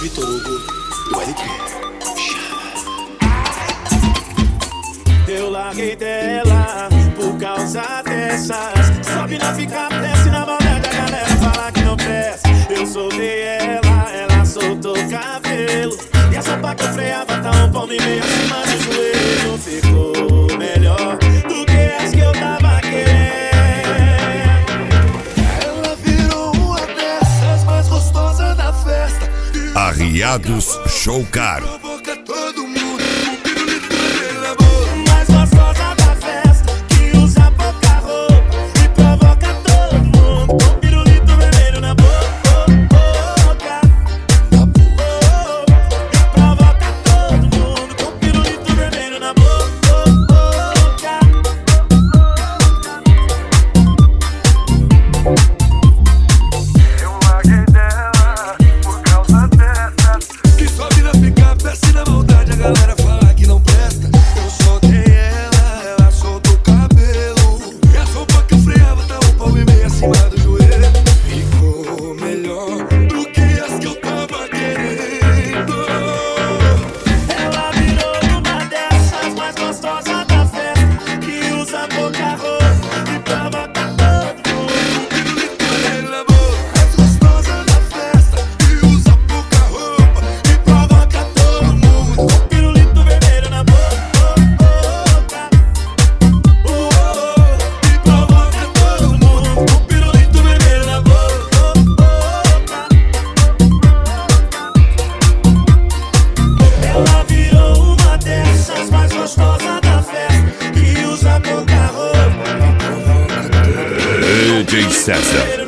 Vitor Hugo do LP. Eu larguei dela por causa dessas. Sobe na picape, desce na maldade, a galera fala que não presta. Eu soltei ela, ela soltou o cabelo. E a sopa que eu freava tá um palmo e meio acima do joelho. Ficou melhor do que as que eu tava querendo. Ela virou uma dessas mais gostosas da festa. Arriados Showcar. Provoca todo mundo com pirulito vermelho na boca. Mais gostosa da festa, que usa pouca roupa e provoca todo mundo com pirulito vermelho na boca. E provoca todo mundo com pirulito vermelho na boca. Eu larguei dela por causa dessas. Que sobe na picape, desce na maldade, a galera fala que não presta. Eu soltei ela, ela soltou o cabelo. E a sopa que eu freava tá um palmo e meio acima do joelho. Ficou melhor do que as que eu tava querendo. Ela virou uma dessas mais gostosas da festa, que usa pouca roupa e provoca todo mundo. Pirulito vermelho na boca. Mais gostosa da festa, que usa pouca roupa e provoca todo mundo. Pirulito vermelho na boca. E provoca todo mundo com pirulito vermelho na boca. Ela virou uma dessas mais gostosas da festa, que usa pouca roupa DJ César.